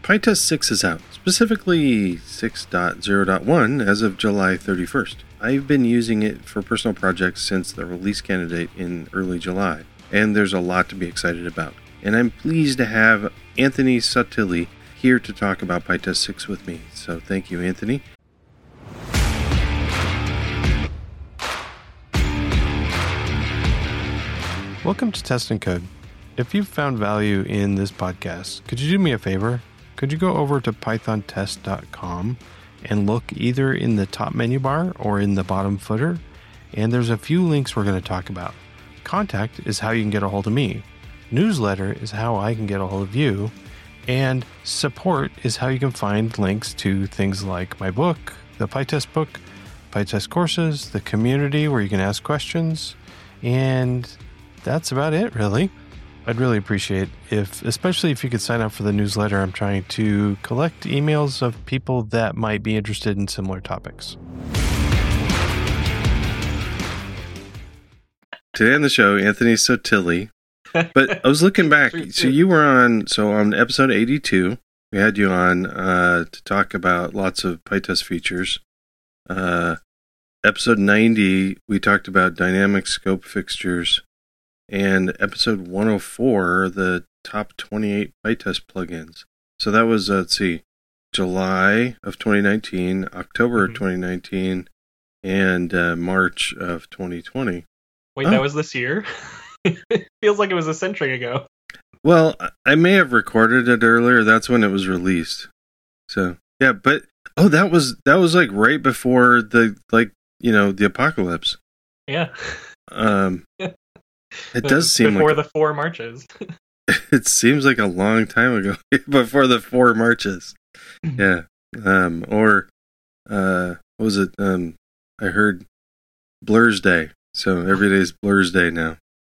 PyTest 6 is out, specifically 6.0.1 as of July 31st. I've been using it for personal projects since the release candidate in early July, and there's a lot to be excited about. And I'm pleased to have Anthony Sottile here to talk about PyTest 6 with me. So thank you, Anthony. Welcome to Test and Code. If you've found value in this podcast, could you do me a favor? Could you go over to pythontest.com and look either in the top menu bar or in the bottom footer? And there's a few links we're going to talk about. Contact is how you can get a hold of me. Newsletter is how I can get a hold of you. And support is how you can find links to things like my book, the PyTest book, PyTest courses, the community where you can ask questions, and that's about it, really. I'd really appreciate especially if you could sign up for the newsletter. I'm trying to collect emails of people that might be interested in similar topics. Today on the show, Anthony Sottile. But I was looking back. So you were on episode 82. We had you on to talk about lots of PyTest features. Episode 90, we talked about dynamic scope fixtures. And episode 104, the top 28 PyTest plugins. So that was, July of 2019, October of 2019, and March of 2020. Wait, That was this year? It feels like it was a century ago. Well, I may have recorded it earlier. That's when it was released. So, yeah, but, that was like right before the apocalypse. Yeah. It does seem before like the 4 marches. It seems like a long time ago. Before the 4 marches. Yeah. What was it? I heard Blur's Day. So every day is Blur's Day now.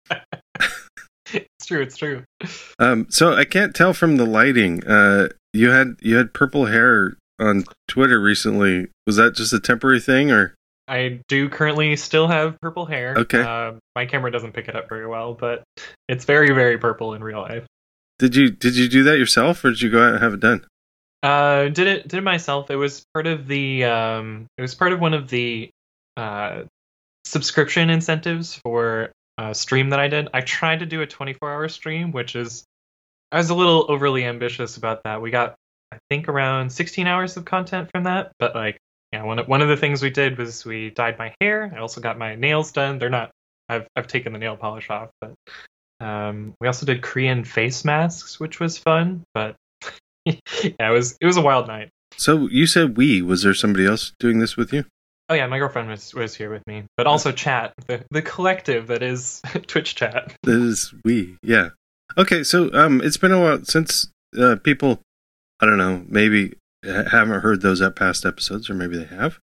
It's true. So I can't tell from the lighting. You had purple hair on Twitter recently. Was that just a temporary thing, or? I do currently still have purple hair. Okay. My camera doesn't pick it up very well, but it's very, very purple in real life. Did you do that yourself, or did you go out and have it done? Did it myself. It was part of the one of the subscription incentives for a stream that I did. I tried to do a 24-hour stream, I was a little overly ambitious about that. We got, I think, around 16 hours of content from that, but yeah, one of the things we did was we dyed my hair. I also got my nails done. They're not. I've taken the nail polish off, but we also did Korean face masks, which was fun. But yeah, it was a wild night. So you said was there somebody else doing this with you? Oh yeah, my girlfriend was here with me, but also chat, the collective that is Twitch chat. That is yeah. Okay, so it's been a while since people, I don't know, maybe haven't heard those past episodes, or maybe they have.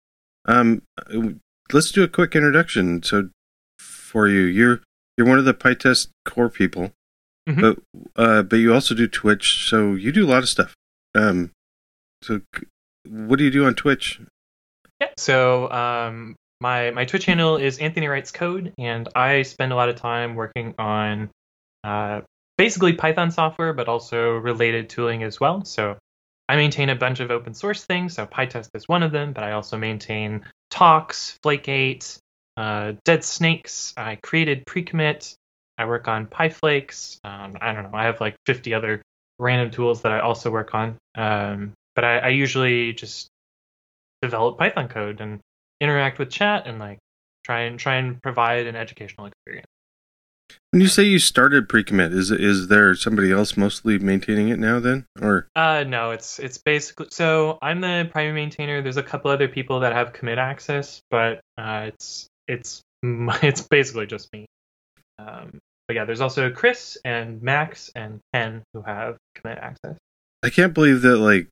Let's do a quick introduction. So, for you, you're one of the PyTest core people, but you also do Twitch. So you do a lot of stuff. So what do you do on Twitch? Yeah. So my Twitch channel is Anthony Writes Code, and I spend a lot of time working on basically Python software, but also related tooling as well. So I maintain a bunch of open source things, so PyTest is one of them, but I also maintain Talks, Flake8, Dead Snakes. I created Precommit. I work on PyFlakes. I don't know. I have like 50 other random tools that I also work on. But I usually just develop Python code and interact with chat and try and provide an educational experience. When you say you started Precommit, is there somebody else mostly maintaining it now then, or? No, it's basically, so I'm the primary maintainer. There's a couple other people that have commit access, but it's basically just me. But yeah, there's also Chris and Max and Ken who have commit access. I can't believe that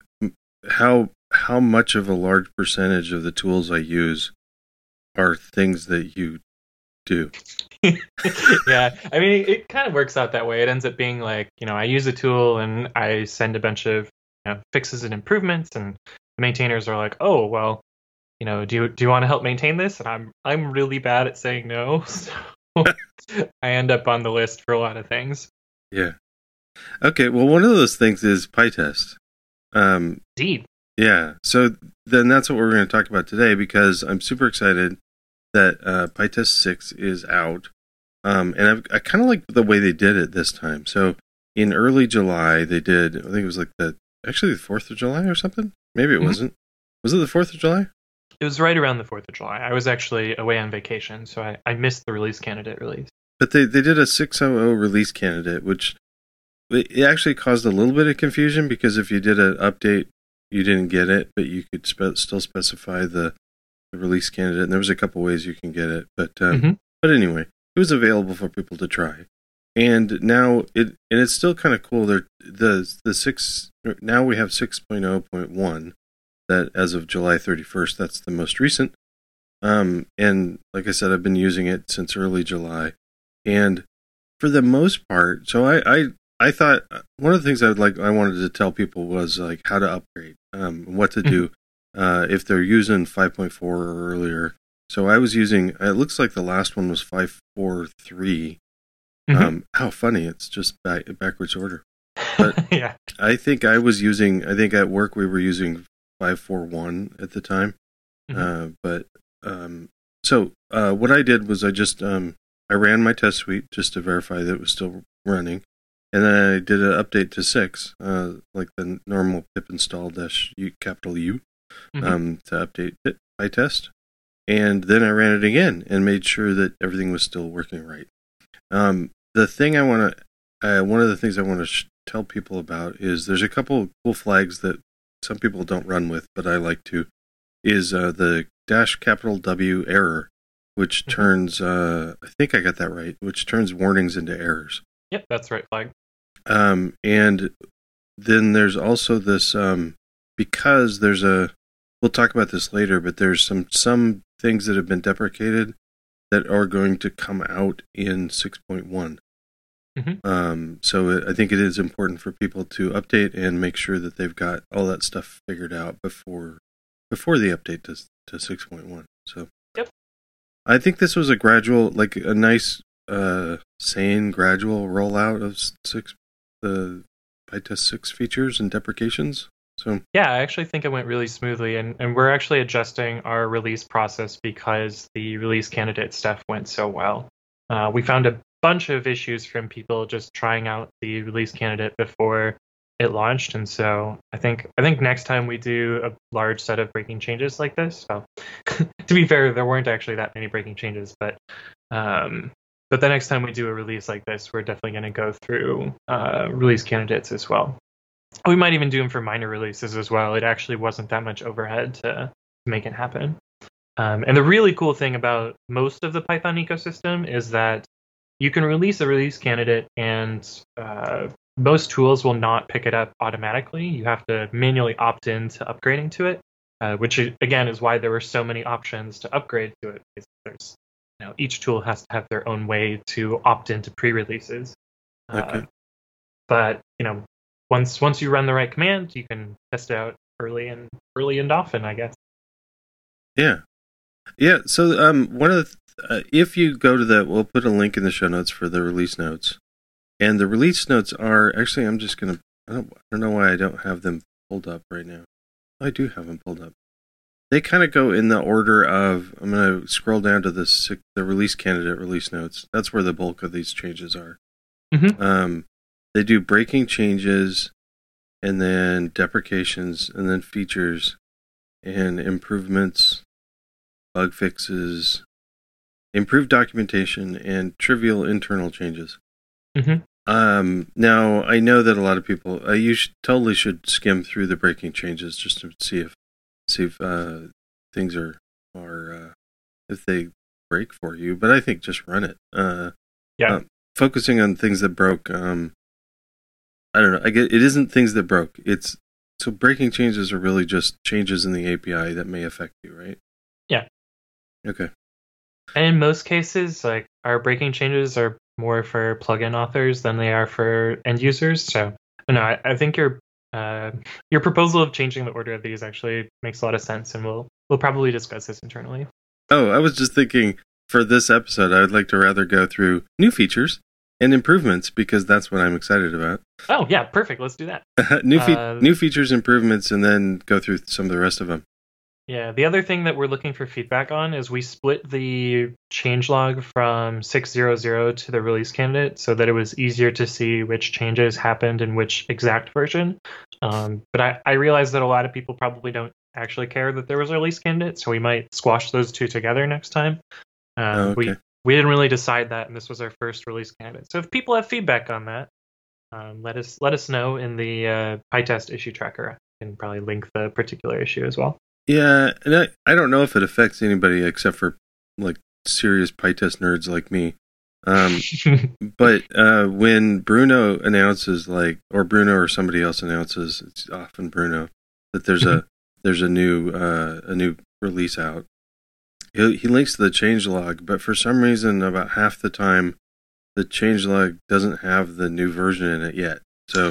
how much of a large percentage of the tools I use are things that you do. Yeah, I mean, it kind of works out that way. It ends up being I use a tool and I send a bunch of fixes and improvements, and the maintainers are like, oh, well, do you want to help maintain this? And I'm really bad at saying no, so I end up on the list for a lot of things. Yeah. Okay, well, one of those things is PyTest. Indeed. Yeah. So then that's what we're going to talk about today, because I'm super excited that PyTest 6 is out. And I kind of like the way they did it this time. So in early July, they did, I think it was like the 4th of July or something? Maybe it wasn't. Was it the 4th of July? It was right around the 4th of July. I was actually away on vacation, so I missed the release candidate release. But they did a 6.0 release candidate, which it actually caused a little bit of confusion, because if you did an update, you didn't get it, but you could still specify the release candidate. And there was a couple ways you can get it. But anyway, it was available for people to try. And now it's still kind of cool. Now we have 6.0.1 that as of July 31st, that's the most recent. And like I said, I've been using it since early July. And for the most part, so I thought one of the things I wanted to tell people was like how to upgrade, what to do if they're using 5.4 or earlier. So I was using, it looks like the last one was 5.4.3. How funny, it's just backwards order. But yeah. I think at work we were using 5.4.1 at the time. So what I did was I just I ran my test suite just to verify that it was still running, and then I did an update to 6, like the normal pip install -U capital U to update it by test, and then I ran it again and made sure that everything was still working right. One of the things I want to tell people about is there's a couple cool flags that some people don't run with, but I like to. Is the -W error, which turns, I think I got that right, which turns warnings into errors. Yep, that's the right flag. And then there's also this, because there's we'll talk about this later, but there's some things that have been deprecated that are going to come out in 6.1. So I think it is important for people to update and make sure that they've got all that stuff figured out before the update to 6.1. So yep. I think this was a gradual, like a nice, sane, gradual rollout of the PyTest 6 features and deprecations. So yeah, I actually think it went really smoothly, and we're actually adjusting our release process because the release candidate stuff went so well. We found a bunch of issues from people just trying out the release candidate before it launched, and so I think next time we do a large set of breaking changes like this, well, to be fair, there weren't actually that many breaking changes, but the next time we do a release like this, we're definitely going to go through release candidates as well. We might even do them for minor releases as well. It actually wasn't that much overhead to make it happen. And the really cool thing about most of the Python ecosystem is that you can release a release candidate and most tools will not pick it up automatically. You have to manually opt in to upgrading to it, which again is why there were so many options to upgrade to it. There's, each tool has to have their own way to opt into pre-releases. Okay. But once you run the right command, you can test it out early and often, I guess. Yeah. So one of the if you go to we'll put a link in the show notes for the release notes. And the release notes are actually, I'm just going to, I don't know why I don't have them pulled up right now. I do have them pulled up. They kind of go in the order of, I'm going to scroll down to the release candidate release notes. That's where the bulk of these changes are. They do breaking changes, and then deprecations, and then features, and improvements, bug fixes, improved documentation, and trivial internal changes. Now I know that a lot of people, you totally should skim through the breaking changes just to see if things are if they break for you. But I think just run it. Focusing on things that broke. I don't know. I get it isn't things that broke. So breaking changes are really just changes in the API that may affect you, right? Yeah. Okay. And in most cases, like our breaking changes are more for plugin authors than they are for end users. So, no, I think your proposal of changing the order of these actually makes a lot of sense, and we'll probably discuss this internally. Oh, I was just thinking for this episode, I would like to rather go through new features and improvements, because that's what I'm excited about. Oh yeah, perfect. Let's do that. New features, improvements, and then go through some of the rest of them. Yeah, the other thing that we're looking for feedback on is we split the changelog from 6.0.0 to the release candidate so that it was easier to see which changes happened in which exact version. But I realized that a lot of people probably don't actually care that there was a release candidate, so we might squash those two together next time. Okay. We didn't really decide that, and this was our first release candidate. So if people have feedback on that, let us know in the PyTest issue tracker. I can probably link the particular issue as well. Yeah, and I don't know if it affects anybody except for like serious PyTest nerds like me. But when Bruno announces, or Bruno or somebody else announces, it's often Bruno, that there's a new release out. He links to the changelog, but for some reason, about half the time, the changelog doesn't have the new version in it yet. So,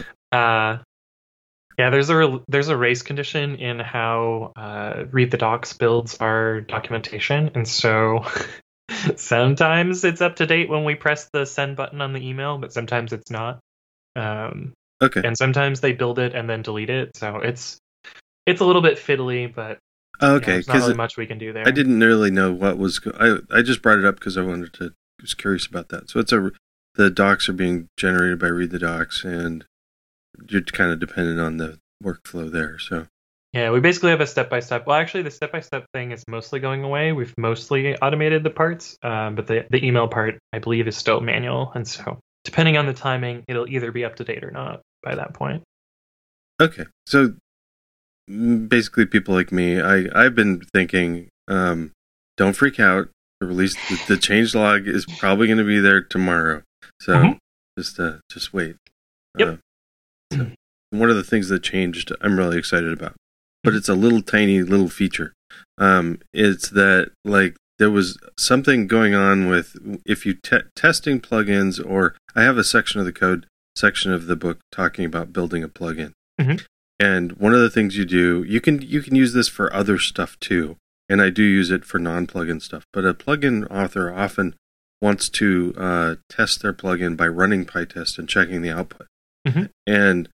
yeah, there's a race condition in how Read the Docs builds our documentation, and so sometimes it's up to date when we press the send button on the email, but sometimes it's not. Okay. And sometimes they build it and then delete it, so it's a little bit fiddly, but okay, there's not really much we can do there. I didn't really know what was. I just brought it up because I was curious about that. So the docs are being generated by Read the Docs, and you're kind of dependent on the workflow there. So yeah, we basically have a step-by-step. Well, actually, the step-by-step thing is mostly going away. We've mostly automated the parts, but the email part, I believe, is still manual, and so depending on the timing, it'll either be up to date or not by that point. Okay, so basically, people like me, I've been thinking, don't freak out. The release, the changelog is probably going to be there tomorrow. So just wait. Yep. So one of the things that changed, I'm really excited about, but it's a little tiny little feature. It's that there was something going on with if you testing plugins, or I have a section of the book talking about building a plugin. Mm-hmm. And one of the things you do, you can use this for other stuff too. And I do use it for non-plugin stuff. But a plugin author often wants to test their plugin by running PyTest and checking the output. Mm-hmm. And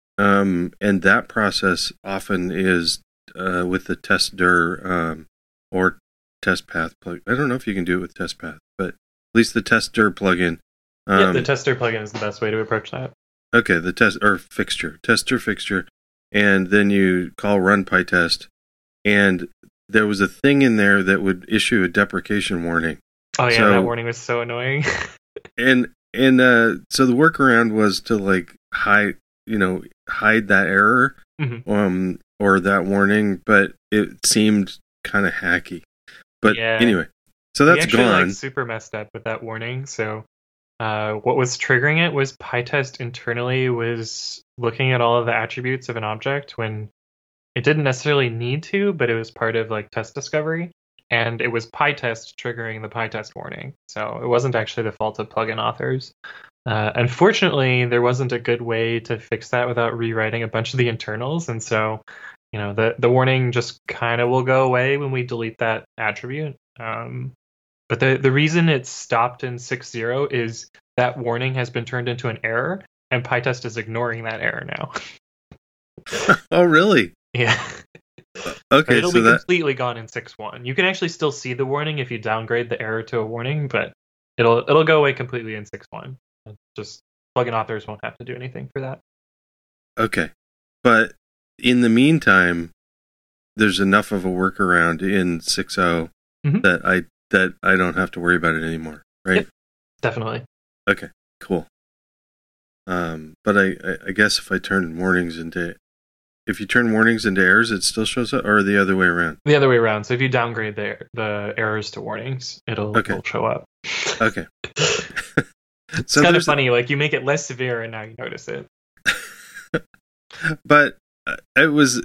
that process often is with the testdir or TestPath plugin. I don't know if you can do it with TestPath, but at least the testdir plugin. The testdir plugin is the best way to approach that. Okay, the testdir fixture. And then you call run PyTest, and there was a thing in there that would issue a deprecation warning. Oh yeah, that warning was so annoying. and so the workaround was to hide that error, mm-hmm. Or that warning, but it seemed kind of hacky. But anyway, so that's gone. Super messed up with that warning. So what was triggering it was PyTest internally was looking at all of the attributes of an object when it didn't necessarily need to, but it was part of test discovery, and it was PyTest triggering the PyTest warning. So it wasn't actually the fault of plugin authors. Unfortunately, there wasn't a good way to fix that without rewriting a bunch of the internals, and so the warning just kind of will go away when we delete that attribute. But the reason it stopped in 6.0 is that warning has been turned into an error, and PyTest is ignoring that error now. Oh, really? Yeah. Okay, it'll be completely gone in 6.1. You can actually still see the warning if you downgrade the error to a warning, but it'll go away completely in 6.1. Just plugin authors won't have to do anything for that. Okay, but in the meantime, there's enough of a workaround in 6.0 mm-hmm. that I don't have to worry about it anymore, right? Yep, definitely. Okay, cool. But I guess if you turn warnings into errors, it still shows up, or the other way around? The other way around. So if you downgrade the errors to warnings, it'll show up. Okay. It's kind of funny. You make it less severe, and now you notice it. But it was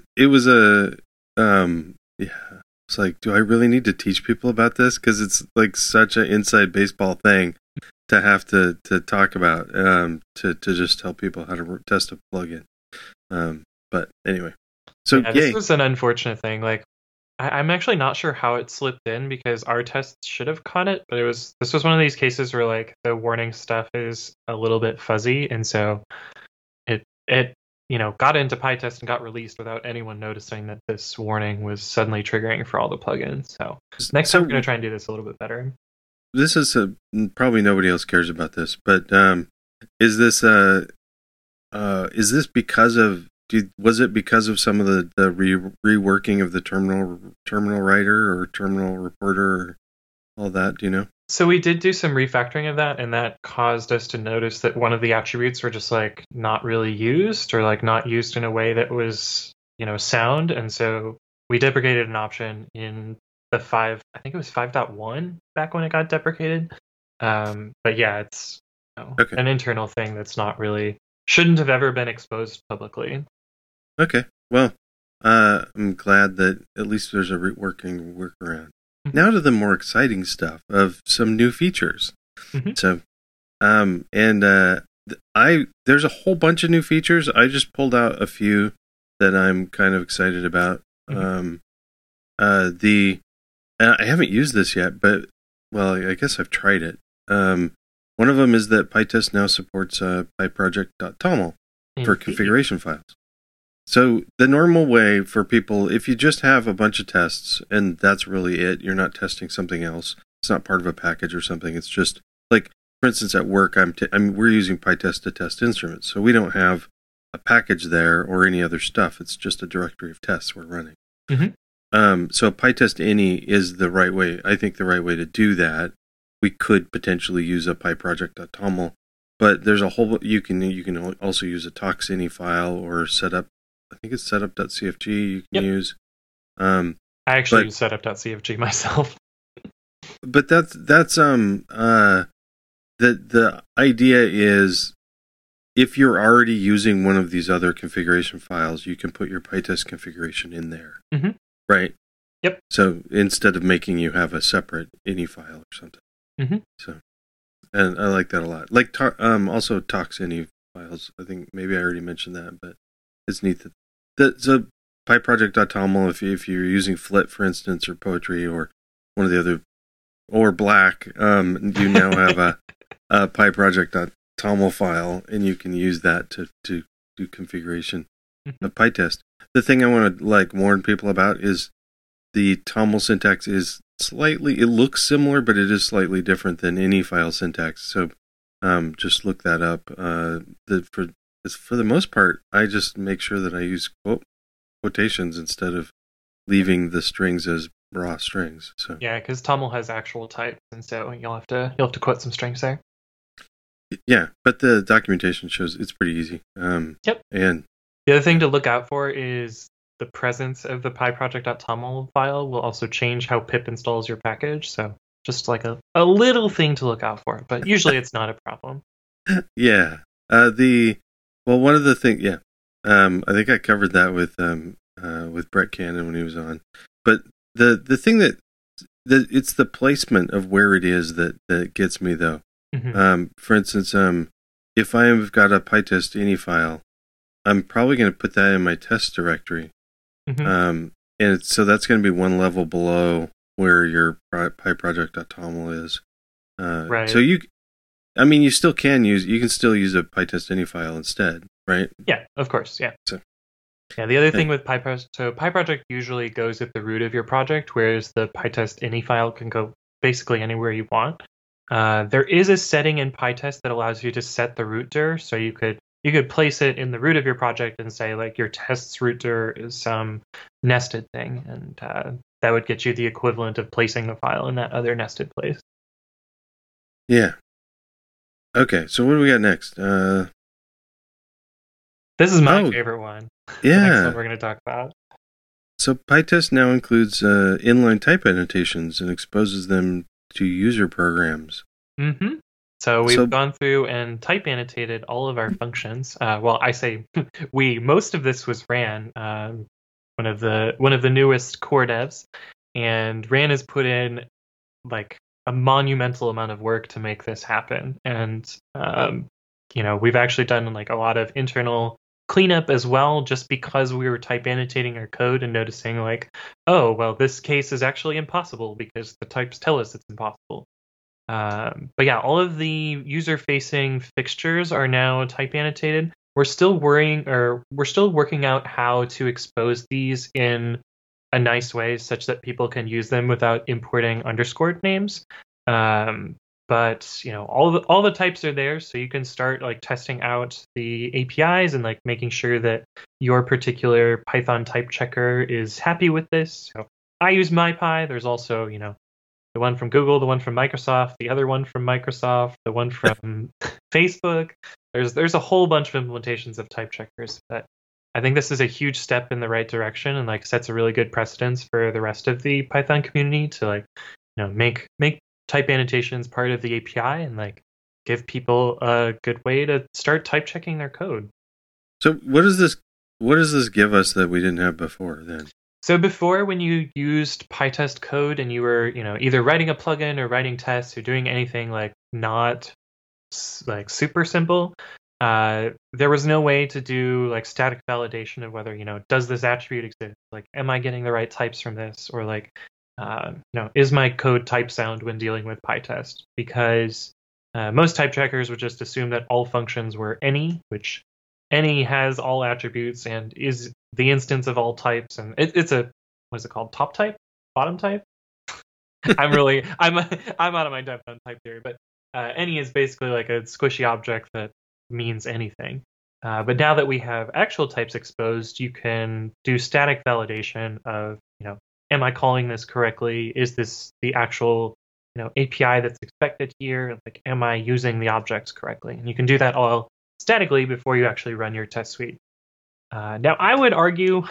it's like, do I really need to teach people about this? Because it's such an inside baseball thing to have to talk about, to just tell people how to test a plugin. But anyway, so this was an unfortunate thing. I'm actually not sure how it slipped in because our tests should have caught it, but this was one of these cases where like the warning stuff is a little bit fuzzy, and so it got into PyTest and got released without anyone noticing that this warning was suddenly triggering for all the plugins. So next time we're going to try and do this a little bit better. This is probably nobody else cares about this, but is this because of was it because of some of the reworking of the terminal writer or terminal reporter or all that? Do you know? So we did do some refactoring of that, and that caused us to notice that one of the attributes were just like not really used, or like not used in a way that was sound. And so we deprecated an option in the 5.1 back when it got deprecated. But yeah, it's okay. An internal thing that's not really shouldn't have ever been exposed publicly. Okay, well, I'm glad that at least there's a working workaround. Mm-hmm. Now to the more exciting stuff of some new features. Mm-hmm. So, there's a whole bunch of new features. I just pulled out a few that I'm kind of excited about. Mm-hmm. I haven't used this yet, but well, I guess I've tried it. One of them is that PyTest now supports PyProject.toml for configuration files. So the normal way for people, if you just have a bunch of tests and that's really it, you're not testing something else. It's not part of a package or something. It's just like, for instance, at work, we're using PyTest to test instruments, so we don't have a package there or any other stuff. It's just a directory of tests we're running. Mm-hmm. So PyTest Any is the right way. I think the right way to do that. We could potentially use a PyProject.toml, but there's a whole. You can also use a tox.ini file or setup. I think it's setup.cfg you can use. I actually use setup.cfg myself. But that's the idea is if you're already using one of these other configuration files, you can put your PyTest configuration in there. Mm-hmm. Right? Yep. So instead of making you have a separate ini file or something. Mm-hmm. So, and I like that a lot. Like also tox.ini files. I think maybe I already mentioned that, but it's neat that so PyProject.toml, if you're using Flit, for instance, or Poetry, or one of the other, or Black, you now have a PyProject.toml file, and you can use that to do configuration of PyTest. The thing I want to warn people about is the TOML syntax is it looks similar, but it is slightly different than any file syntax. So just look that up. For the most part, I just make sure that I use quotations instead of leaving the strings as raw strings. So yeah, because TOML has actual types, and so you'll have to quote some strings there. Yeah, but the documentation shows it's pretty easy. Yep. And the other thing to look out for is the presence of the PyProject.toml file will also change how pip installs your package. So just like a little thing to look out for, but usually it's not a problem. Yeah. One of the things, I think I covered that with Brett Cannon when he was on. But the thing that it's the placement of where it is that gets me though. Mm-hmm. For instance, if I've got a PyTest ini file, I'm probably going to put that in my test directory. Mm-hmm. And so that's going to be one level below where your PyProject.toml is. Right. So you still you can still use a PyTest ini file instead, right? Yeah, of course. Yeah. The other thing with PyProject, so PyProject usually goes at the root of your project, whereas the PyTest ini file can go basically anywhere you want. There is a setting in PyTest that allows you to set the root dir, so you could place it in the root of your project and say like your tests root dir is some nested thing, and that would get you the equivalent of placing the file in that other nested place. Yeah. Okay, so what do we got next? This is my favorite one. Yeah. The next one we're going to talk about. So PyTest now includes inline type annotations and exposes them to user programs. Mm-hmm. So we've gone through and type annotated all of our functions. Well, I say we. Most of this was Ran, one of the newest core devs, and Ran has put in like a monumental amount of work to make this happen. And we've actually done like a lot of internal cleanup as well, just because we were type annotating our code and noticing like, oh, well, this case is actually impossible because the types tell us it's impossible. But yeah, all of the user-facing fixtures are now type annotated. We're still working out how to expose these in a nice way such that people can use them without importing underscored names. But all the types are there, so you can start like testing out the APIs and like making sure that your particular Python type checker is happy with this. So I use MyPy. There's also the one from Google, the one from Microsoft, the other one from Microsoft, the one from Facebook. There's a whole bunch of implementations of type checkers, but I think this is a huge step in the right direction and like sets a really good precedence for the rest of the Python community to like make type annotations part of the API and like give people a good way to start type checking their code. So what does this give us that we didn't have before then? So before, when you used PyTest code and you were either writing a plugin or writing tests or doing anything like not like super simple, there was no way to do like static validation of whether does this attribute exist, like am I getting the right types from this, or like is my code type sound when dealing with PyTest? Because most type checkers would just assume that all functions were any, which any has all attributes and is the instance of all types, and it's a what is it called? Top type, bottom type. I'm out of my depth on type theory, but any is basically like a squishy object that means anything. But now that we have actual types exposed, you can do static validation of am I calling this correctly? Is this the actual API that's expected here? Like, am I using the objects correctly? And you can do that all statically before you actually run your test suite. Now, I would argue,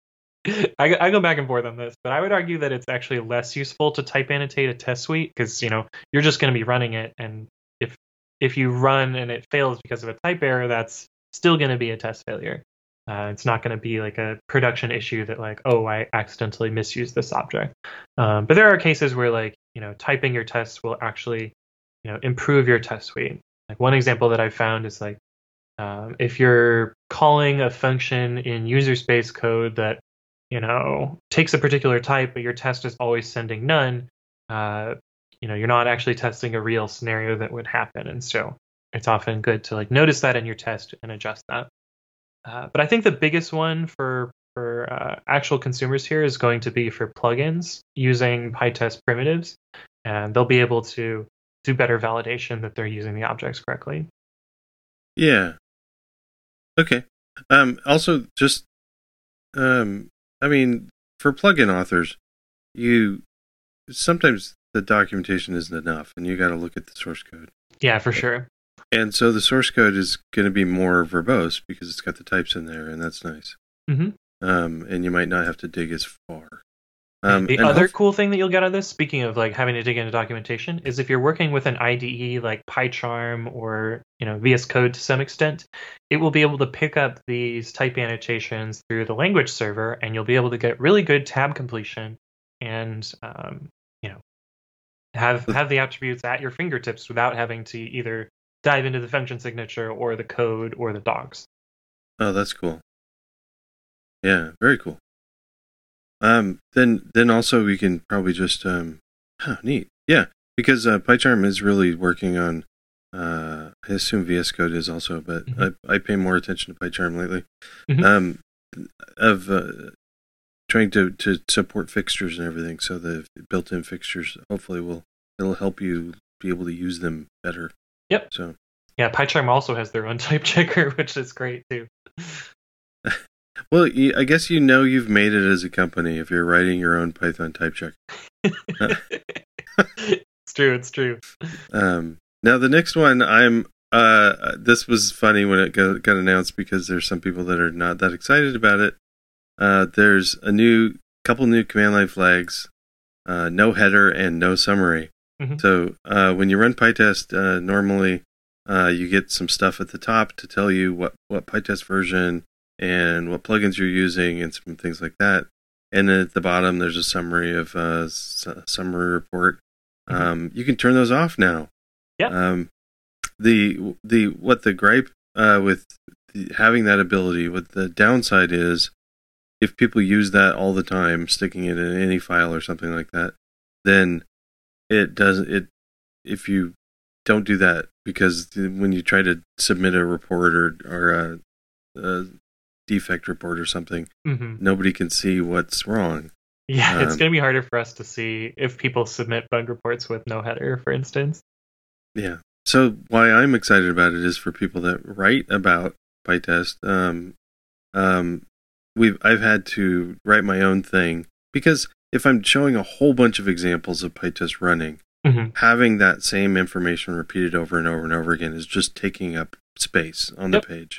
I go back and forth on this, but I would argue that it's actually less useful to type annotate a test suite because you're just going to be running it, and if you run and it fails because of a type error, that's still going to be a test failure. It's not going to be like a production issue that like, oh, I accidentally misused this object. But there are cases where like typing your tests will actually improve your test suite. Like one example that I found is like if you're calling a function in user space code that takes a particular type, but your test is always sending none, you're not actually testing a real scenario that would happen, and so it's often good to like notice that in your test and adjust that. But I think the biggest one for actual consumers here is going to be for plugins using PyTest primitives, and they'll be able to do better validation that they're using the objects correctly. Yeah. Okay. Also, just for plugin authors, sometimes the documentation isn't enough, and you got to look at the source code. Yeah, for sure. And so the source code is going to be more verbose because it's got the types in there, and that's nice. Mm-hmm. And you might not have to dig as far. The other cool thing that you'll get out of this, speaking of like having to dig into documentation, is if you're working with an IDE like PyCharm or VS Code to some extent, it will be able to pick up these type annotations through the language server, and you'll be able to get really good tab completion and have the attributes at your fingertips without having to either dive into the function signature or the code or the docs. Oh, that's cool. Yeah, very cool. Then also we can probably just neat. Yeah, because PyCharm is really working on I assume VS Code is also, but I pay more attention to PyCharm lately. Of trying to support fixtures and everything, so the built-in fixtures hopefully it'll help you be able to use them better. Yep. So yeah, PyCharm also has their own type checker, which is great too. Well, I guess you've made it as a company if you're writing your own Python type checker. It's true. Now the next one, this was funny when it got announced because there's some people that are not that excited about it. There's couple new command line flags, no header and no summary. Mm-hmm. So when you run PyTest, normally you get some stuff at the top to tell you what PyTest version and what plugins you're using and some things like that. And then at the bottom, there's a summary of summary report. You can turn those off now. Yeah. The gripe with having that ability. What the downside is, if people use that all the time, sticking it in any file or something like that, then it doesn't. If you don't do that, because when you try to submit a report or a defect report or something, nobody can see what's wrong. Yeah, it's going to be harder for us to see if people submit bug reports with no header, for instance. Yeah. So why I'm excited about it is for people that write about PyTest. I've had to write my own thing, because if I'm showing a whole bunch of examples of PyTest running, having that same information repeated over and over and over again is just taking up space on the page.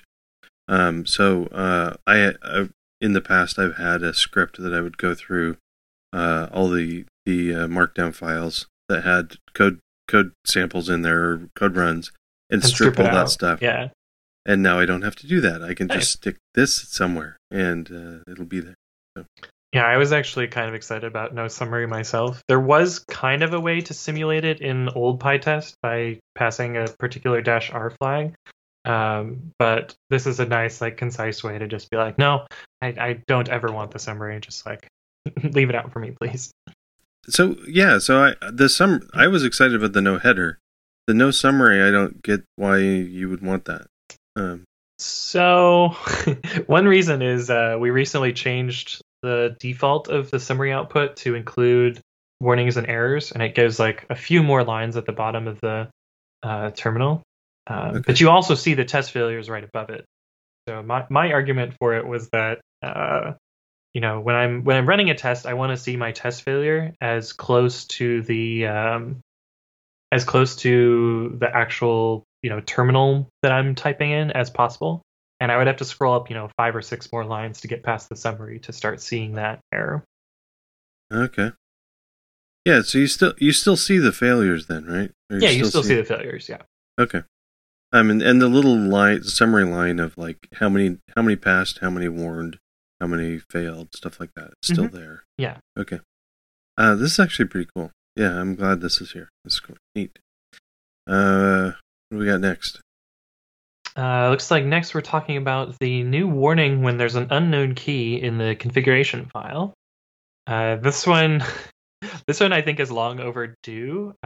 So I in the past I've had a script that I would go through all the markdown files that had code samples in there, or code runs, and strip all that stuff. Yeah. And now I don't have to do that. I can just stick this somewhere, and it'll be there. So. Yeah, I was actually kind of excited about no summary myself. There was kind of a way to simulate it in old PyTest by passing a particular -r flag. But this is a nice, concise way to just be like, no, I don't ever want the summary. Just leave it out for me, please. So yeah, I was excited about the no header. The no summary, I don't get why you would want that. So one reason is we recently changed the default of the summary output to include warnings and errors, and it gives a few more lines at the bottom of the terminal. But you also see the test failures right above it. So my argument for it was that when I'm running a test, I want to see my test failure as close to the actual terminal that I'm typing in as possible. And I would have to scroll up 5 or 6 more lines to get past the summary to start seeing that error. Okay. Yeah, so you still see the failures then, right? Yeah, you still see the failures. Yeah. Okay. And the little summary line of how many passed, how many warned, how many failed, stuff like that. It's still there. Yeah. Okay. This is actually pretty cool. Yeah, I'm glad this is here. This is cool. Neat. What do we got next? Looks like next we're talking about the new warning when there's an unknown key in the configuration file. This one I think is long overdue.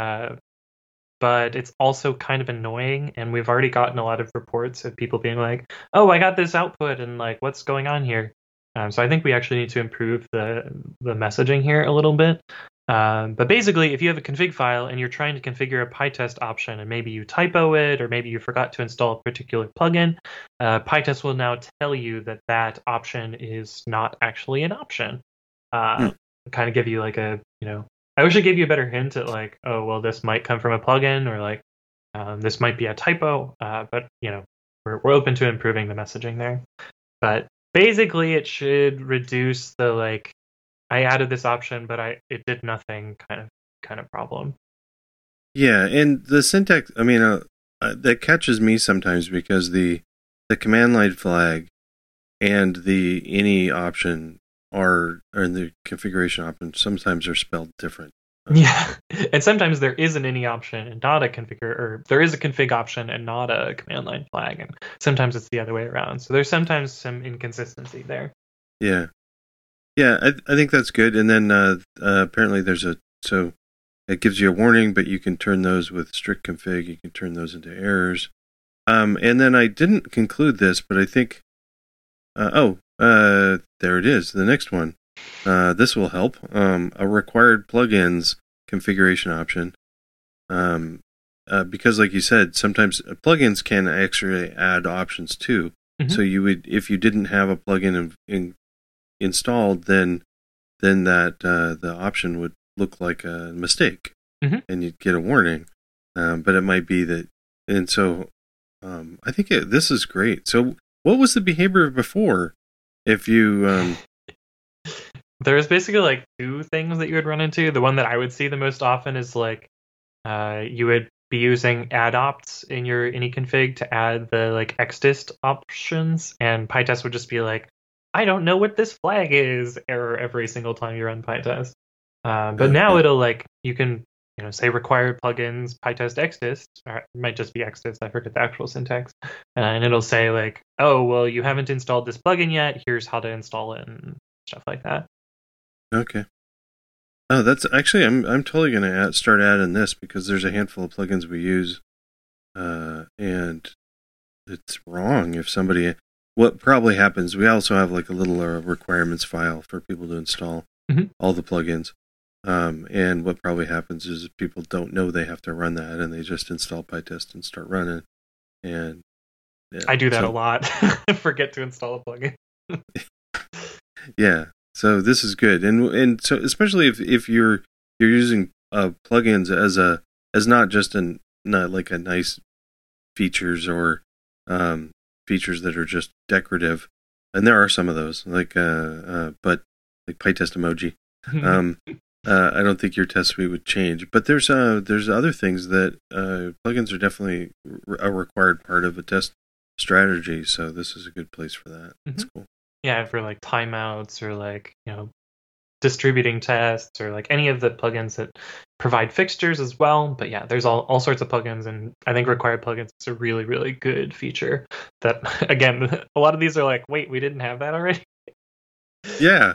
But it's also kind of annoying, and we've already gotten a lot of reports of people being like, oh, I got this output, and what's going on here? So I think we actually need to improve the messaging here a little bit. But basically, if you have a config file and you're trying to configure a PyTest option, and maybe you typo it, or maybe you forgot to install a particular plugin, PyTest will now tell you that option is not actually an option. Kind of give you I wish I gave you a better hint at oh, well, this might come from a plugin, or this might be a typo. But we're open to improving the messaging there. But basically, it should reduce the I added this option, but it did nothing kind of problem. Yeah, and the syntax. I mean, that catches me sometimes, because the command line flag and the any option or the configuration option sometimes are spelled different. Yeah, and sometimes there is an any option and not a configure, or there is a config option and not a command line flag, and sometimes it's the other way around. So there's sometimes some inconsistency there. Yeah, I think that's good. And then apparently so it gives you a warning, but you can turn those with strict config. You can turn those into errors. And then I didn't conclude this, but I think there it is. The next one. This will help. A required plugins configuration option. Because like you said, sometimes plugins can actually add options too. So you would, if you didn't have a plugin installed, then that the option would look like a mistake, and you'd get a warning. But it might be that, and so I think this is great. So what was the behavior before? If you there's basically 2 things that you would run into. The one that I would see the most often is you would be using add-opts in your any config to add the xdist options, and PyTest would just be I don't know what this flag is, error every single time you run PyTest. But now it'll you can say required plugins PyTest Xdist, or it might just be Xdist, I forget the actual syntax, and it'll say like, oh, well, you haven't installed this plugin yet, here's how to install it and stuff like that. Okay. Oh, that's actually, I'm totally going to start adding this because there's a handful of plugins we use, and it's wrong if somebody. What probably happens, we also have like a little requirements file for people to install all the plugins. And what probably happens is people don't know they have to run that, and they just install PyTest and start running. And yeah, I do that a lot. Forget to install a plugin. Yeah, so this is good, and so especially if you're using plugins as not just not like a nice features or features that are just decorative, and there are some of those but like PyTest emoji. I don't think your test suite would change, but there's other things that plugins are definitely a required part of a test strategy. So this is a good place for that. That's cool. Yeah, for like timeouts or like distributing tests or like any of the plugins that provide fixtures as well. But yeah, there's all sorts of plugins, and I think required plugins is a really, really good feature that, again, a lot of these are like, wait, we didn't have that already? Yeah.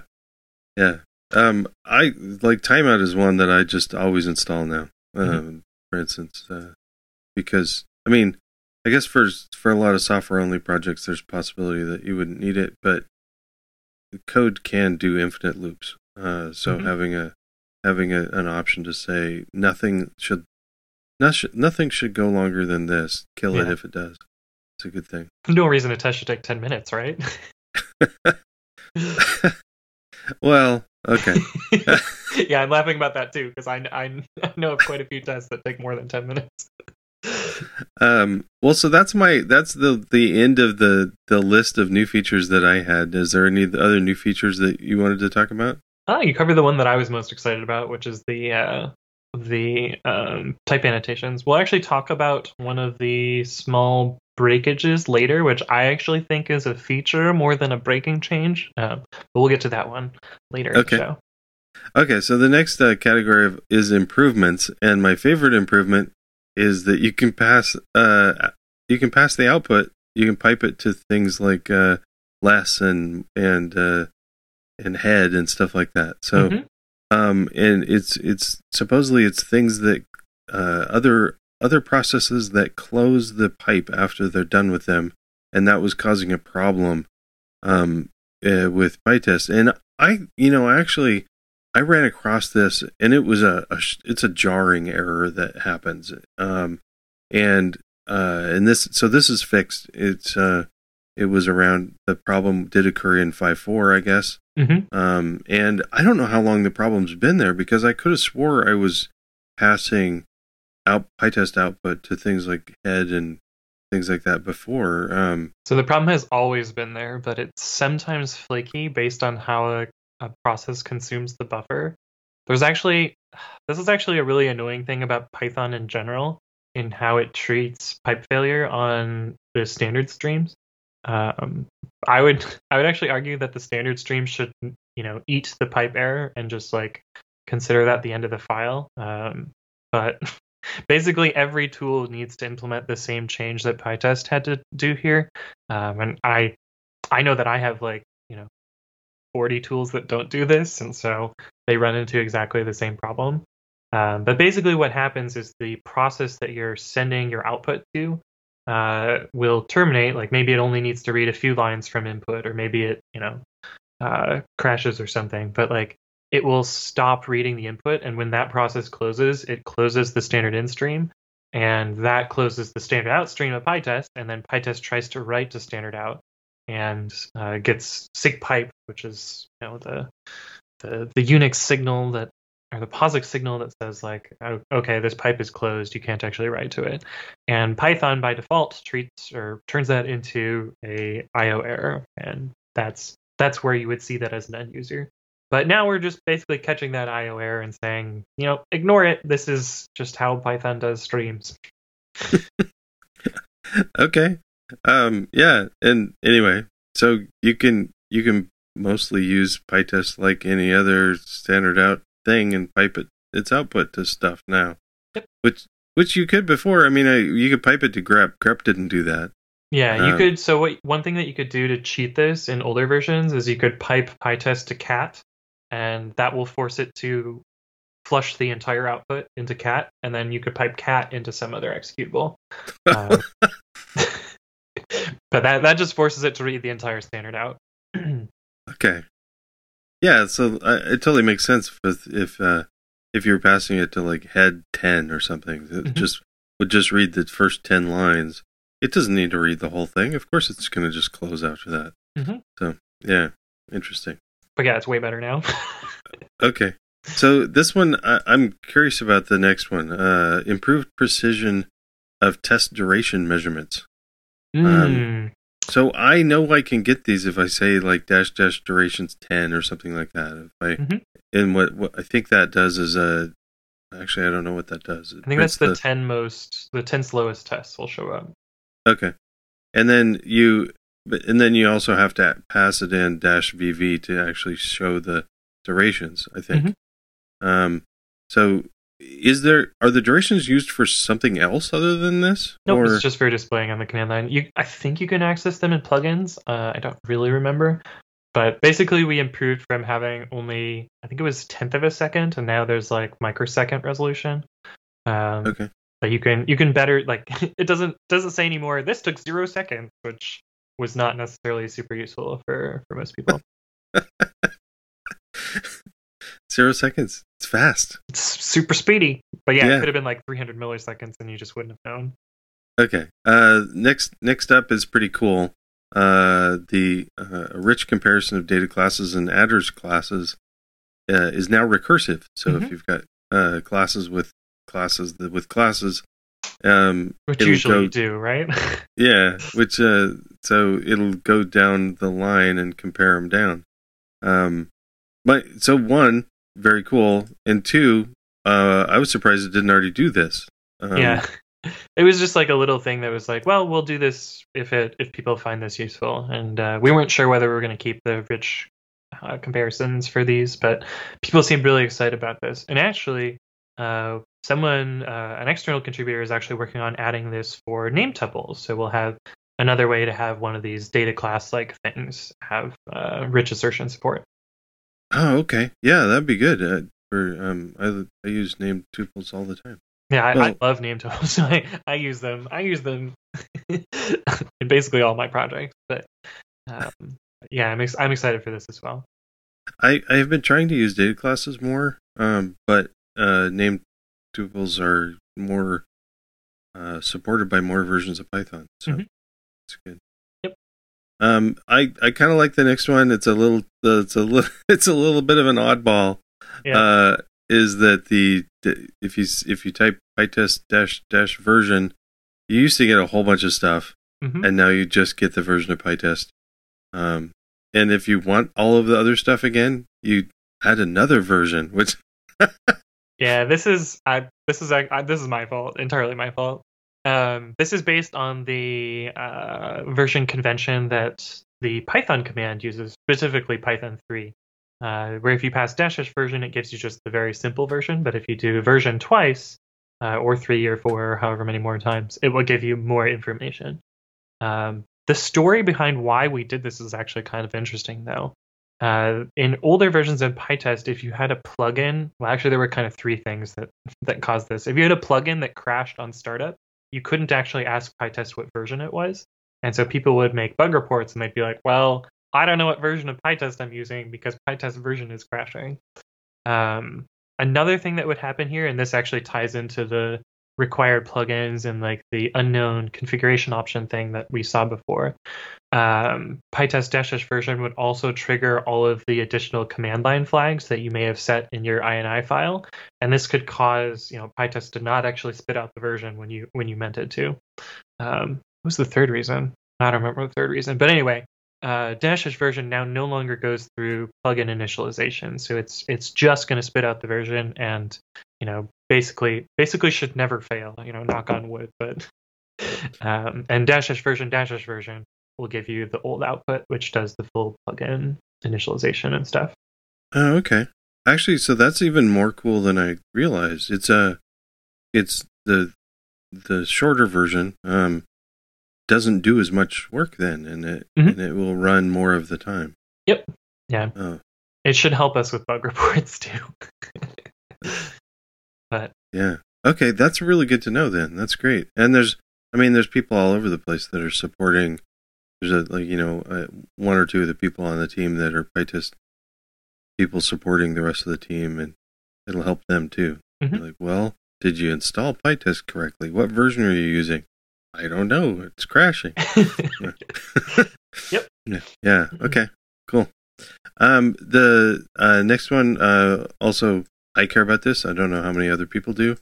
I like timeout is one that I just always install now. For instance, because I mean, I guess for a lot of software only projects, there's a possibility that you wouldn't need it, but the code can do infinite loops. So having an option to say nothing should go longer than this. Kill it if it does. It's a good thing. No reason a test should take 10 minutes, right? Well, okay. Yeah, I'm laughing about that too, because I know of quite a few tests that take more than 10 minutes. Well, so that's the end of the list of new features that I had. Is there any other new features that you wanted to talk about? You covered the one that I was most excited about, which is the type annotations. We'll actually talk about one of the small breakages later, which I actually think is a feature more than a breaking change. But we'll get to that one later in the show. Okay, so the next category is improvements, and my favorite improvement is that you can pass the output. You can pipe it to things like less and head and stuff like that. So, and it's supposedly it's things that other processes that close the pipe after they're done with them, and that was causing a problem with PyTest. And I ran across this, and it was it's a jarring error that happens. And this is fixed. It was around, the problem did occur in 5.4, I guess. And I don't know how long the problem's been there, because I could have swore I was passing PyTest output to things like head and things like that before. So the problem has always been there, but it's sometimes flaky based on how a process consumes the buffer. This is actually a really annoying thing about Python in general, in how it treats pipe failure on the standard streams. I would actually argue that the standard stream should eat the pipe error and just like consider that the end of the file. But basically every tool needs to implement the same change that PyTest had to do here. And I know that I have 40 tools that don't do this, and so they run into exactly the same problem. But basically what happens is the process that you're sending your output to will terminate. Like maybe it only needs to read a few lines from input, or maybe it crashes or something, but it will stop reading the input, and when that process closes, it closes the standard in stream, and that closes the standard out stream of PyTest, and then PyTest tries to write to standard out and gets sigpipe, which is the Unix signal that, or the POSIX signal that says okay, this pipe is closed, you can't actually write to it. And Python by default turns that into a IO error, and that's where you would see that as an end user. But now we're just basically catching that IO error and saying, ignore it. This is just how Python does streams. Okay. Yeah. And anyway, so you can mostly use PyTest like any other standard out thing and pipe it its output to stuff now. Yep. Which you could before. I mean, you could pipe it to grep. Grep didn't do that. Yeah, you could. So one thing that you could do to cheat this in older versions is you could pipe PyTest to cat, and that will force it to flush the entire output into cat, and then you could pipe cat into some other executable. But that just forces it to read the entire standard out. Okay. Yeah, so it totally makes sense if you're passing it to like head 10 or something. It would just read the first 10 lines. It doesn't need to read the whole thing. Of course, it's going to just close after that. So, yeah, interesting. But yeah, it's way better now. Okay. So this one, I'm curious about the next one. Improved precision of test duration measurements. So I know I can get these if I say like dash durations 10 or something like that. And what I think that does is actually I don't know what that does. I think that's the 10 slowest tests will show up. Okay. And then you also have to pass it in -VV to actually show the durations, I think. So are the durations used for something else other than this? Nope, it's just for displaying on the command line. I think you can access them in plugins. I don't really remember. But basically we improved from having only, I think it was 1/10 of a second, and now there's like microsecond resolution. Okay. But you can better, like, it doesn't say anymore, this took 0 seconds, which was not necessarily super useful for most people. 0 seconds. It's fast. It's super speedy. But yeah, it could have been like 300 milliseconds and you just wouldn't have known. Okay. Next up is pretty cool. The rich comparison of data classes and adders classes is now recursive. So if you've got classes with classes, which usually you do, right? Yeah. Which so it'll go down the line and compare them down. So one, very cool, and two, I was surprised it didn't already do this. Yeah, it was just like a little thing that was like, well, we'll do this if people find this useful, and we weren't sure whether we were going to keep the rich comparisons for these, but people seemed really excited about this. And actually, an external contributor is actually working on adding this for name tuples, so we'll have another way to have one of these data class like things have rich assertion support. Oh, okay. Yeah, that'd be good. I use name tuples all the time. Yeah, I love name tuples. I use them. In basically all my projects. But yeah, I'm excited for this as well. I have been trying to use data classes more, but name tuples are more supported by more versions of Python, so it's good. Yep. I kind of like the next one. It's a little bit of an oddball. Yeah. Is that if you type PyTest - version, you used to get a whole bunch of stuff, and now you just get the version of PyTest. And if you want all of the other stuff again, you add another version, which. Yeah, this is my fault, entirely my fault. This is based on the version convention that the Python command uses, specifically Python 3, where if you pass -- version, it gives you just the very simple version, but if you do version twice, or 3 or 4, or however many more times, it will give you more information. The story behind why we did this is actually kind of interesting, though. In older versions of PyTest, if you had a plugin, well, actually there were kind of 3 things that caused this. If you had a plugin that crashed on startup, you couldn't actually ask PyTest what version it was. And so people would make bug reports and they'd be like, well, I don't know what version of PyTest I'm using because PyTest version is crashing. Another thing that would happen here, and this actually ties into the required plugins and like the unknown configuration option thing that we saw before. PyTest - version would also trigger all of the additional command line flags that you may have set in your INI file, and this could cause PyTest to not actually spit out the version when you meant it to. What was the third reason? I don't remember the third reason, but anyway, - version now no longer goes through plugin initialization, so it's just going to spit out the version, and basically should never fail. Knock on wood, but and - version will give you the old output, which does the full plugin initialization and stuff. Oh, okay. Actually, so that's even more cool than I realized. It's the shorter version. Doesn't do as much work then, and it will run more of the time. Yep. Yeah. Oh. It should help us with bug reports too. But yeah. Okay, that's really good to know then. That's great. And there's people all over the place that are supporting. There's one or two of the people on the team that are PyTest people supporting the rest of the team, and it'll help them too. Mm-hmm. Like, well, did you install PyTest correctly? What version are you using? I don't know. It's crashing. Yep. Yeah. Okay. Cool. The next one, also, I care about this. I don't know how many other people do.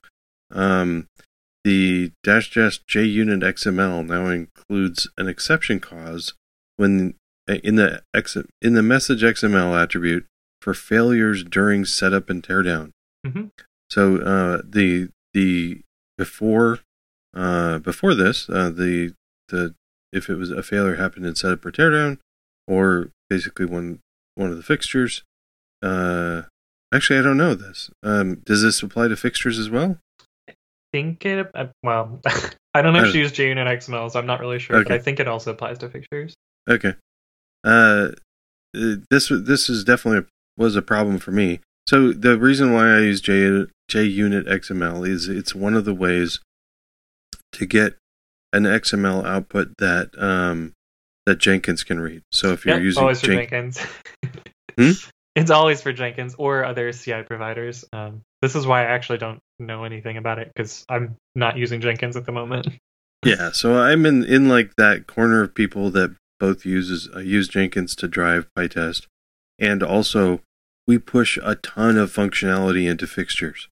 The -JUnit XML now includes an exception clause when in the message XML attribute for failures during setup and teardown. Mm-hmm. So the before this, if it was a failure happened in setup or teardown, or basically one of the fixtures. Actually, I don't know this. Does this apply to fixtures as well? I think it. Well, I don't actually use JUnit XML, so I'm not really sure. Okay. But I think it also applies to fixtures. Okay. This is definitely was a problem for me. So the reason why I use JUnit XML is it's one of the ways to get an XML output that Jenkins can read. So if you're using always for Jenkins. It's always for Jenkins or other CI providers. This is why I actually don't know anything about it, because I'm not using Jenkins at the moment. Yeah, so I'm in like that corner of people that both use Jenkins to drive PyTest, and also we push a ton of functionality into fixtures.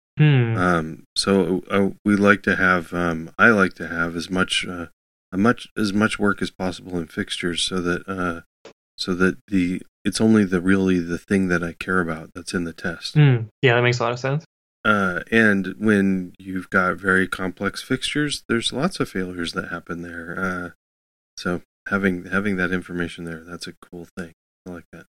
So we like to have I like to have as much work as possible in fixtures, so that it's only the thing that I care about that's in the test. Yeah, that makes a lot of sense. And when you've got very complex fixtures, there's lots of failures that happen there. So having that information there, that's a cool thing. I like that.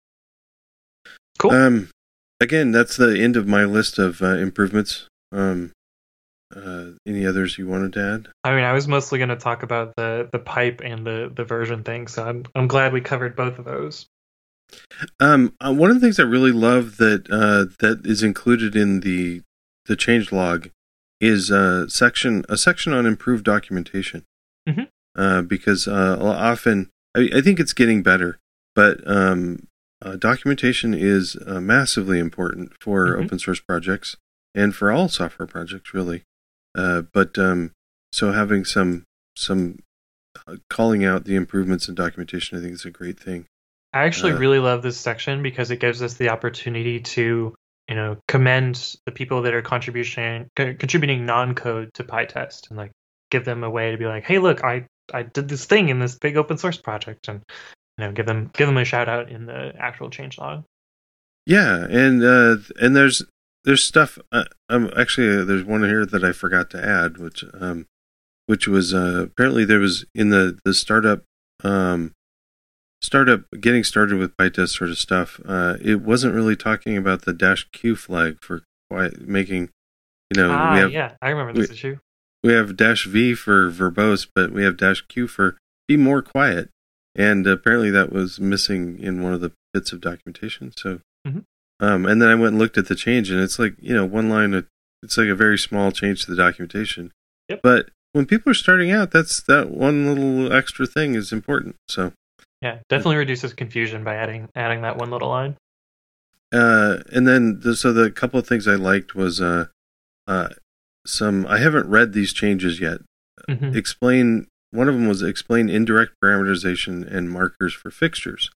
Cool. Again, that's the end of my list of improvements. Any others you wanted to add? I mean, I was mostly going to talk about the pipe and the version thing, so I'm glad we covered both of those. One of the things I really love that is included in the changelog is a section on improved documentation. Mm-hmm. Because often I think it's getting better, but documentation is massively important for open source projects and for all software projects, really. So having some calling out the improvements in documentation, I think is a great thing. I actually really love this section because it gives us the opportunity to, commend the people that are contributing non-code to PyTest, and like give them a way to be like, hey, look, I did this thing in this big open source project, and give them a shout out in the actual changelog. Yeah, and there's stuff. Actually, there's one here that I forgot to add, which was apparently there was in the startup getting started with PyTest sort of stuff. It wasn't really talking about the -Q flag for making. I remember this issue. We have -V for verbose, but we have -Q for be more quiet. And apparently that was missing in one of the bits of documentation. So, and then I went and looked at the change, and it's like, one line. It's like a very small change to the documentation. Yep. But when people are starting out, that one little extra thing is important. So, yeah, definitely reduces confusion by adding that one little line. And then the couple of things I liked was I haven't read these changes yet. One of them was explain indirect parameterization and markers for fixtures.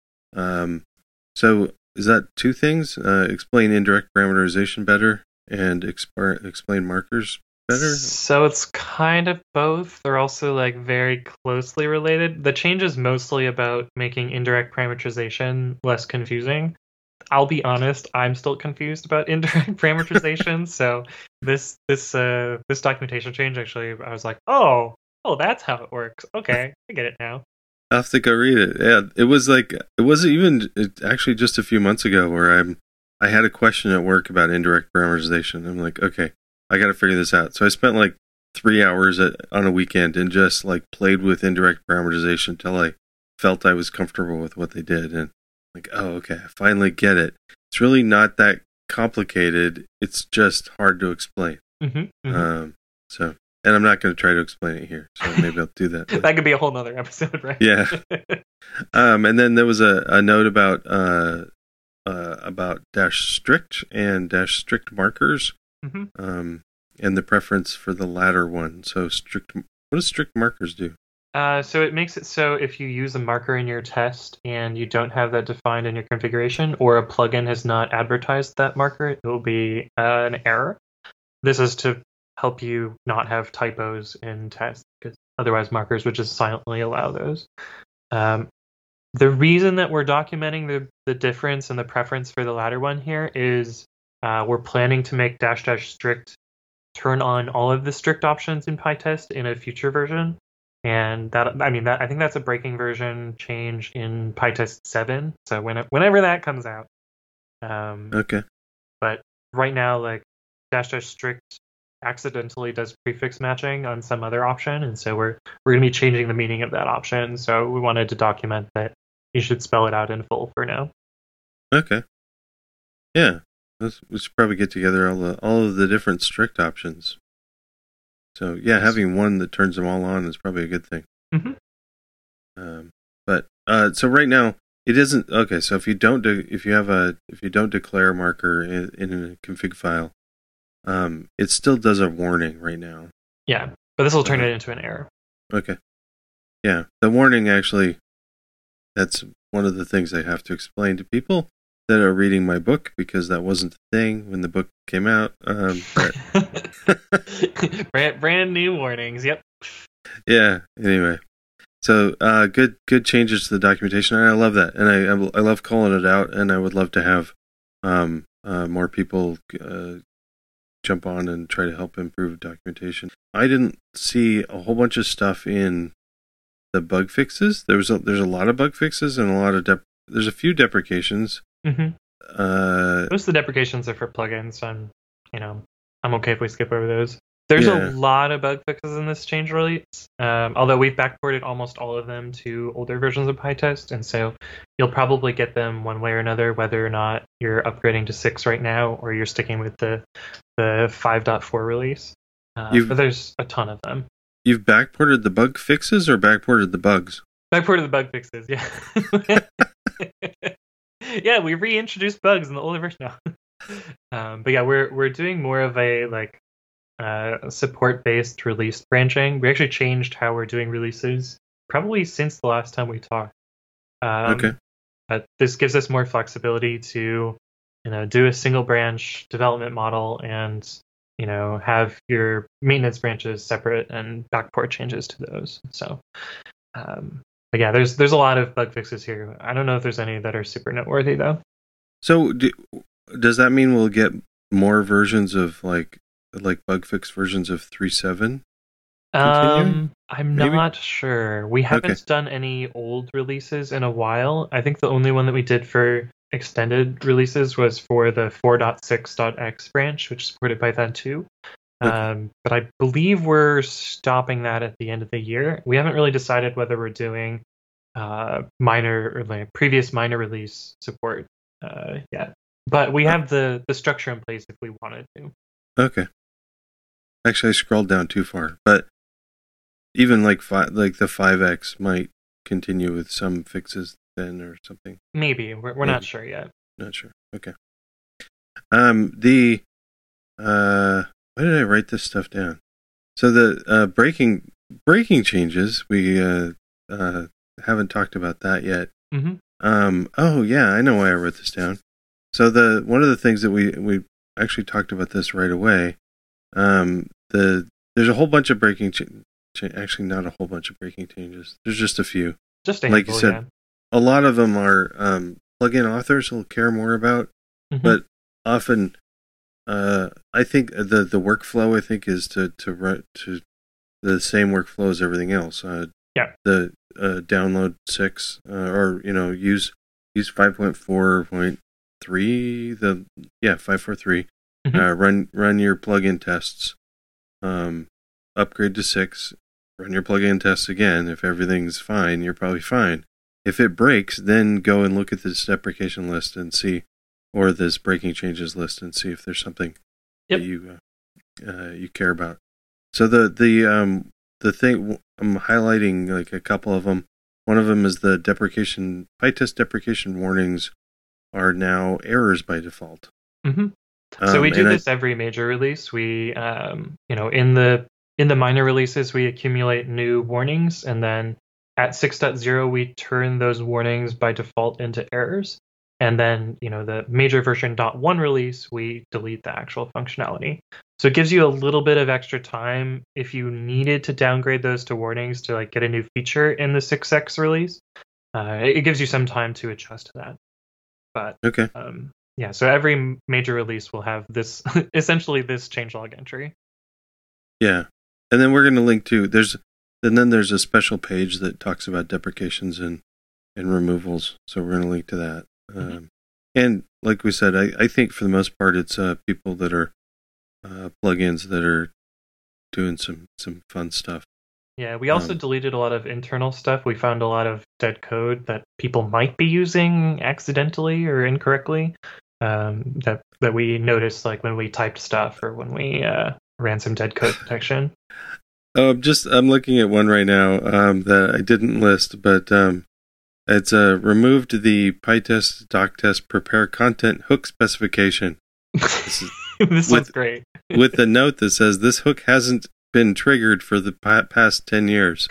So is that two things? Explain indirect parameterization better and explain markers better? So it's kind of both. They're also like very closely related. The change is mostly about making indirect parameterization less confusing. I'll be honest, I'm still confused about indirect parameterization. So this documentation change, actually, I was like, oh, that's how it works. Okay, I get it now. I'll have to go read it. Yeah, it wasn't even actually just a few months ago where I had a question at work about indirect parameterization. I'm like, okay, I got to figure this out. So I spent like 3 hours on a weekend and just like played with indirect parameterization until I felt I was comfortable with what they did. And like, oh, okay, I finally get it. It's really not that complicated. It's just hard to explain. So, and I'm not going to try to explain it here. So maybe I'll do that. That could be a whole nother episode, right? Yeah. And then there was a note about dash strict and dash strict markers, and the preference for the latter one. So strict. What does strict markers do? So it makes it so if you use a marker in your test and you don't have that defined in your configuration, or a plugin has not advertised that marker, it will be an error. This is to help you not have typos in tests, because otherwise markers would just silently allow those. The reason that we're documenting the difference and the preference for the latter one here is we're planning to make dash strict turn on all of the strict options in PyTest in a future version. And I think that's a breaking version change in PyTest 7. So whenever that comes out. Okay. But right now, like dash strict accidentally does prefix matching on some other option, and so we're going to be changing the meaning of that option. So we wanted to document that you should spell it out in full for now. Okay. Yeah, we should probably get together all of the different strict options. So yeah, having one that turns them all on is probably a good thing. So right now it isn't okay. So if you don't declare a marker in a config file, it still does a warning right now. Yeah, but this will turn it into an error. Okay. Yeah, the warning actually. That's one of the things I have to explain to people that are reading my book, because that wasn't the thing when the book came out. brand new warnings. Yep. Yeah. Anyway, so good changes to the documentation, and I love that, and I love calling it out, and I would love to have more people jump on and try to help improve documentation. I didn't see a whole bunch of stuff in the bug fixes. There's a lot of bug fixes and a lot of there's a few deprecations. Most of the deprecations are for plugins. I'm okay if we skip over those. There's a lot of bug fixes in this change release, although we've backported almost all of them to older versions of PyTest, and so you'll probably get them one way or another, whether or not you're upgrading to 6 right now or you're sticking with the 5.4 release. But there's a ton of them. You've backported the bug fixes or backported the bugs? Backported the bug fixes, yeah. Yeah, we reintroduced bugs in the older version now. But yeah, we're doing more of a support-based release branching. We actually changed how we're doing releases probably since the last time we talked. Okay. But this gives us more flexibility to do a single branch development model and have your maintenance branches separate and backport changes to those. So, but yeah, there's a lot of bug fixes here. I don't know if there's any that are super noteworthy though. So, does that mean we'll get more versions of like bug fix versions of 3.7? I'm not sure. We haven't done any old releases in a while. I think the only one that we did for extended releases was for the 4.6.x branch, which supported Python 2. But I believe we're stopping that at the end of the year. We haven't really decided whether we're doing previous minor release support yet. But we have the structure in place if we wanted to. Okay. Actually, I scrolled down too far, but even like the 5x might continue with some fixes then or something. Maybe we're not sure yet. Not sure. Okay. Why did I write this stuff down? So the breaking changes, we haven't talked about that yet. Oh yeah, I know why I wrote this down. So one of the things that we actually talked about this right away. There's a whole bunch of breaking actually not a whole bunch of breaking changes. There's just a few. Just a like handful, you said. Yeah. A lot of them are plugin authors will care more about, but often I think the workflow is to write to the same workflow as everything else. The download 6 or use 5.4 543. Run your plugin tests. Upgrade to 6. Run your plugin tests again. If everything's fine, you're probably fine. If it breaks, then go and look at this deprecation list and see, or this breaking changes list, and see if there's something that you care about. So the thing I'm highlighting, like a couple of them. One of them is the PyTest deprecation warnings are now errors by default. Mm-hmm. So we do this every major release. We, in the minor releases, we accumulate new warnings, and then at 6.0, we turn those warnings by default into errors. And then, the major version .1 release, we delete the actual functionality. So it gives you a little bit of extra time if you needed to downgrade those to warnings to get a new feature in the 6x release. It gives you some time to adjust to that. But okay. So every major release will have this, essentially this changelog entry. Yeah. And then we're going to link to, there's a special page that talks about deprecations and removals. So we're going to link to that. And like we said, I think for the most part, it's people that are plugins that are doing some fun stuff. Yeah, we also deleted a lot of internal stuff. We found a lot of dead code that people might be using accidentally or incorrectly. That we noticed, when we typed stuff or when we ran some dead code detection. I'm looking at one right now that I didn't list, but it's removed the PyTest doctest prepare content hook specification. This one's great. With the note that says this hook hasn't been triggered for the past 10 years.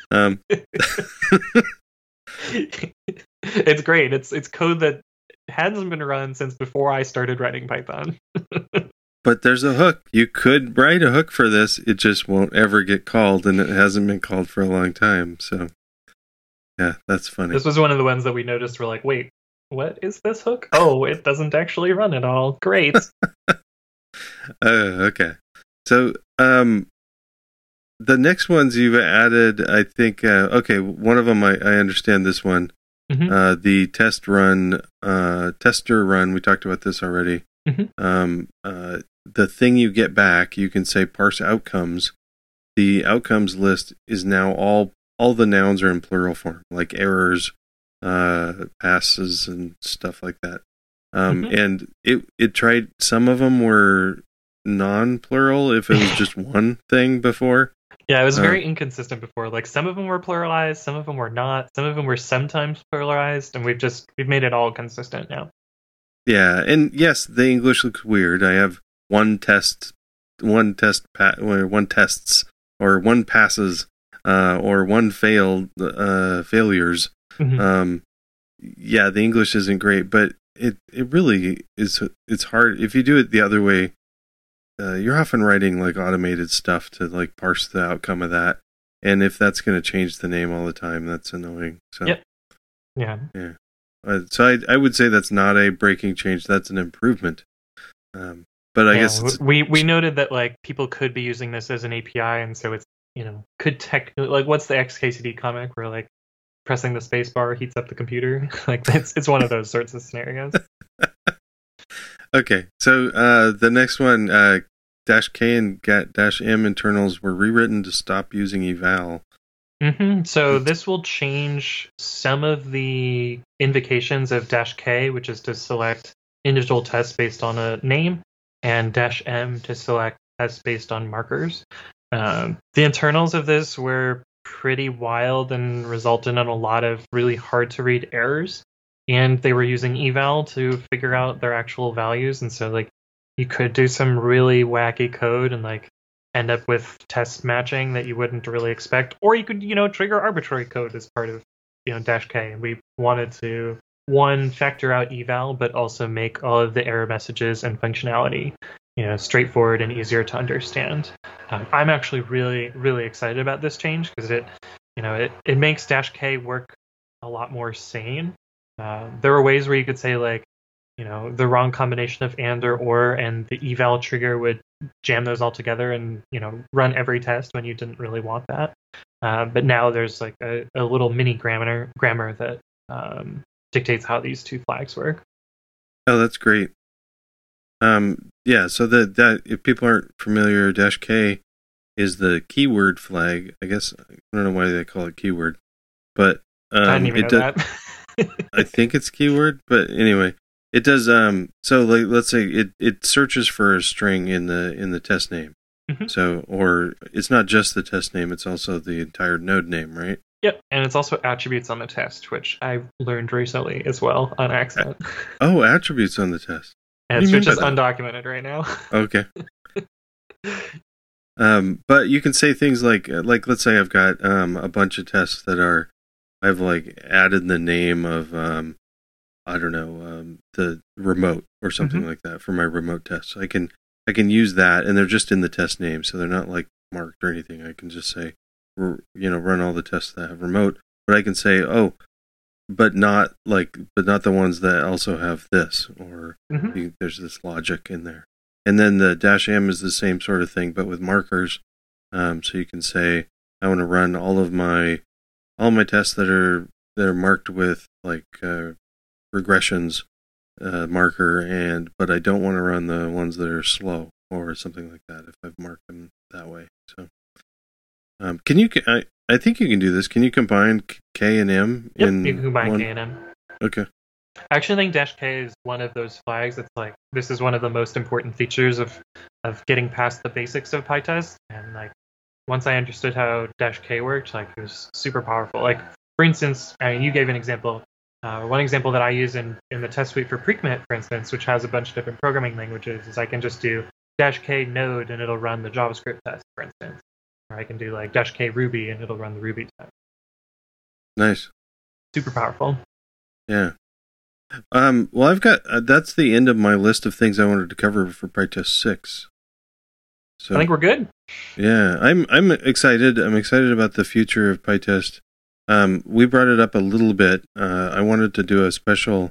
It's great. It's code that hasn't been run since before I started writing Python. But there's a hook. You could write a hook for this. It just won't ever get called, and it hasn't been called for a long time. So, yeah, that's funny. This was one of the ones that we noticed. We're like, wait, what is this hook? Oh, it doesn't actually run at all. Great. Okay. So, the next ones you've added, I think, one of them, I understand this one. Mm-hmm. The tester run, we talked about this already. Mm-hmm. The thing you get back, you can say parse outcomes. The outcomes list is now all the nouns are in plural form, like errors, passes, and stuff like that. And it tried, some of them were non-plural if it was just one thing before. Yeah, it was very inconsistent before. Some of them were pluralized, some of them were not, some of them were sometimes pluralized, and we've made it all consistent now. Yeah, and yes, the English looks weird. I have one tests, or one passes, or one failures. Mm-hmm. Yeah, the English isn't great, but it really is. It's hard if you do it the other way. You're often writing automated stuff to parse the outcome of that, and if that's going to change the name all the time, that's annoying. So yep. Yeah. So I would say that's not a breaking change. That's an improvement. But I guess we noted that people could be using this as an API, and so it's could technically what's the XKCD comic where pressing the space bar heats up the computer? It's one of those sorts of scenarios. Okay, so the next one, -K and -M internals were rewritten to stop using eval. Mm-hmm. So this will change some of the invocations of -K, which is to select individual tests based on a name, and -M to select tests based on markers. The internals of this were pretty wild and resulted in a lot of really hard to read errors. And they were using eval to figure out their actual values, and so you could do some really wacky code and end up with test matching that you wouldn't really expect, or you could trigger arbitrary code as part of -K. And we wanted to factor out eval, but also make all of the error messages and functionality straightforward and easier to understand. I'm actually really really excited about this change because it makes -K work a lot more sane. There were ways where you could say the wrong combination of or, and the eval trigger would jam those all together and run every test when you didn't really want that. But now there's a little mini grammar that dictates how these two flags work. Oh, that's great. Yeah, so that if people aren't familiar, -K is the keyword flag. I guess I don't know why they call it keyword, but I didn't even know that. I think it's keyword, but anyway, it does. So like, let's say it searches for a string in the test name. Mhm. So, or it's not just the test name; it's also the entire node name, right? Yep, and it's also attributes on the test, which I learned recently as well on accident. Oh, attributes on the test. And What do you it's mean just by that? undocumented right now. Okay. But you can say things like let's say I've got a bunch of tests that are I've like added the name of I don't know the remote or something like that for my remote tests. I can use that, and they're just in the test name, so they're not like marked or anything. I can just say run all the tests that have remote, but I can say but not the ones that also have this, or there's this logic in there. And then the -M is the same sort of thing, but with markers. So you can say, I want to run all my tests that are marked with like regressions marker, but I don't want to run the ones that are slow or something like that if I've marked them that way. So, can you? I think you can do this. Can you combine K and M? Yep, you can combine K and M. Okay. I actually think -K is one of those flags. It's like this is one of the most important features of getting past the basics of PyTest. And like once I understood how -K worked, like it was super powerful. Like for instance, I mean, you gave an example. One example that I use in the test suite for Precommit, for instance, which has a bunch of different programming languages, is I can just do -K node and it'll run the JavaScript test, for instance. Or I can do like -K Ruby and it'll run the Ruby test. Nice. Super powerful. Yeah. Well, I've got that's the end of my list of things I wanted to cover for PyTest 6. So I think we're good. Yeah, I'm excited. I'm excited about the future of PyTest. We brought it up a little bit. I wanted to do a special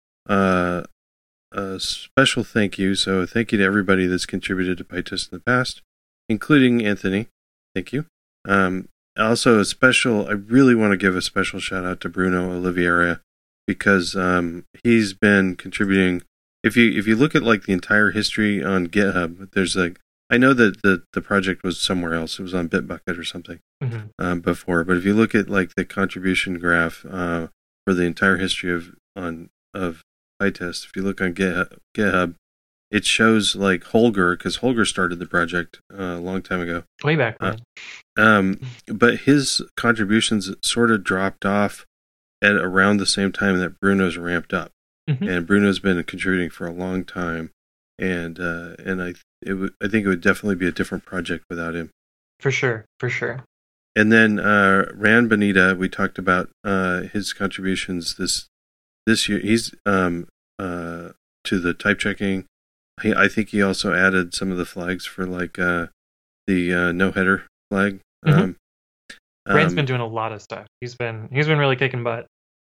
thank you. So thank you to everybody that's contributed to PyTest in the past, including Anthony. Thank you. Also I really want to give a special shout out to Bruno Oliveira, because he's been contributing. If you look at like the entire history on GitHub, there's like, I know that the project was somewhere else. It was on Bitbucket or something before. But if you look at like the contribution graph for the entire history of PyTest, if you look on GitHub, it shows like Holger, because Holger started the project a long time ago, way back when. But his contributions sort of dropped off at around the same time that Bruno's ramped up, and Bruno's been contributing for a long time, and I think it would definitely be a different project without him. For sure. And then Ran Benita, we talked about his contributions this year. He's to the type checking. I think he also added some of the flags for like the no header flag. Ran's been doing a lot of stuff. He's been really kicking butt.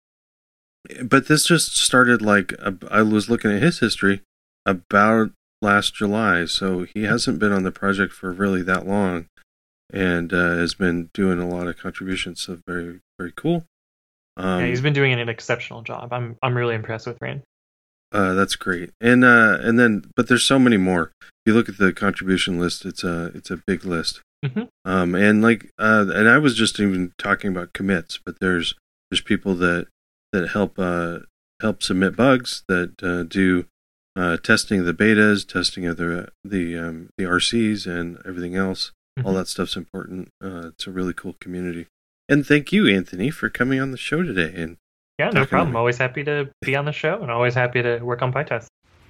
But this just started like I was looking at his history about last July, so he hasn't been on the project for really that long, and has been doing a lot of contributions. So very, very cool. Yeah, he's been doing an exceptional job. I'm really impressed with Ran. That's great. And then, but there's so many more. If you look at the contribution list, it's a big list. And like, and I was just even talking about commits, but there's people that help submit bugs, that do testing of the betas, testing of the RCs and everything else. All that stuff's important. It's a really cool community. And thank you, Anthony, for coming on the show today. And yeah, no problem. Always happy to be on the show, and always happy to work on PyTest.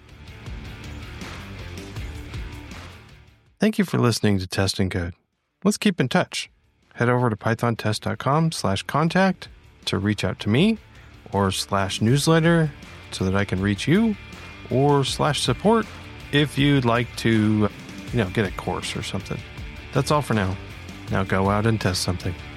Thank you for listening to Test and Code. Let's keep in touch. Head over to pythontest.com/contact to reach out to me, or /newsletter so that I can reach you, or /support if you'd like to, get a course or something. That's all for now. Now go out and test something.